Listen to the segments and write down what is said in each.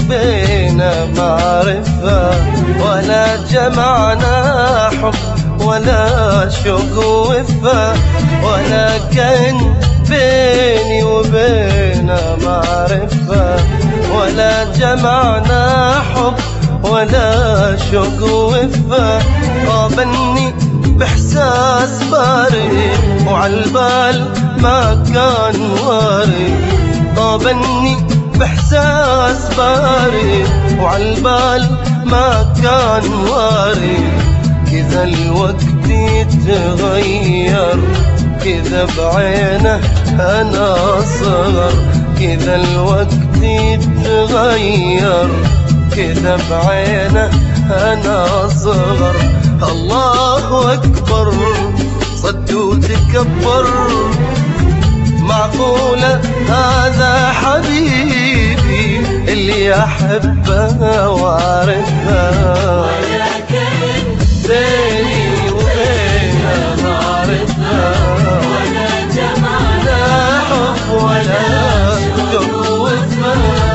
وبينا معرفة، ولا جمعنا حب ولا شوق ووفا، ولا كان بيني وبينا معرفة، ولا جمعنا حب ولا شوق ووفا. طابني بإحساس بارد وعالبال ما كان وارد، طابني بإحساس بارد وعالبال ما كان وارد. كذا الوقت يتغير، كذا بعينه أنا صغر، كذا الوقت يتغير، كذا بعينه أنا صغر. الله أكبر صد وتكبر، معقولة هذا حبيبي اللي أحبه وأعرفه، بيني وبينه معرفة، ولا جمعنا حب ولا شوق ووفا.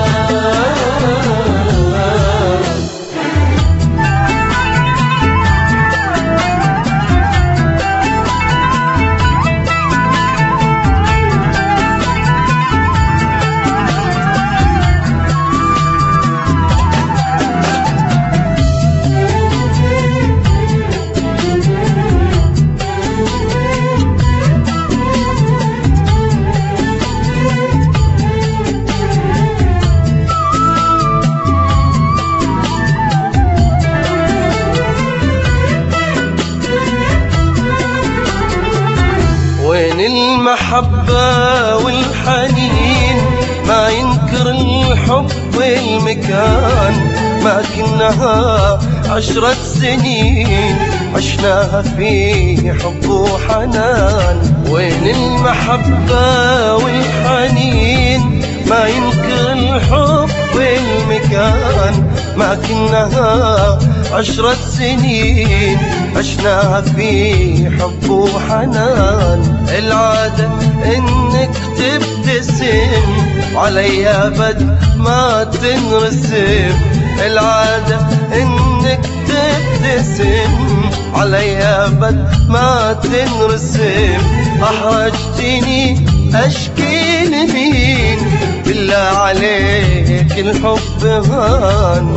المحبة والحنين ما ينكر الحب والمكان، ما كناها 10 سنين عشناها في حب وحنان. وين المحبة والحنين ما ينكر الحب والمكان، ما كناها 10 سنين عشناها في حب وحنان. العادة انك تبتسم وعليا بد ما تنرسم، العادة انك تبتسم عليا بد ما تنرسم. احرجتني اشكي لمين، بالله عليك الحب هان،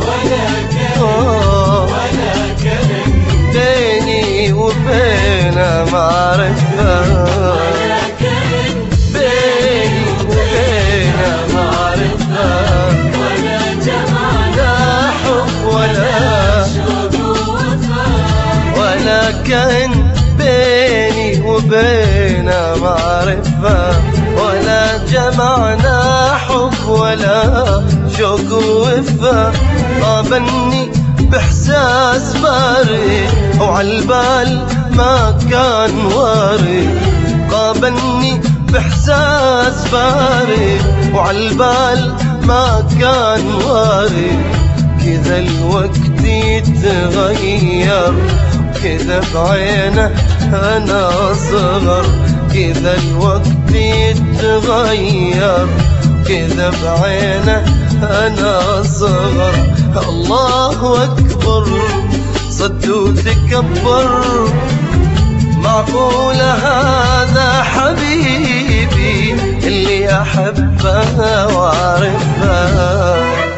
ولا كان بيني وبينه معرفة، ولا كان بيني وبينه معرفة، ولا جمعنا حب ولا شوق ووفا، ولا كان بيني وبينه معرفة، ولا جمعنا حب ولا شوق ووفا. طابني بإحساس بارد وعالبال ما كان وارد، قابلني بإحساس بارد وعالبال ما كان وارد. كذا الوقت يتغير، كذا بعينه أنا صغر، كذا الوقت يتغير، كذا بعينه أنا صغر. الله أكبر صد وتكبر، معقولة هذا حبيبي اللي أحبه وأعرفه.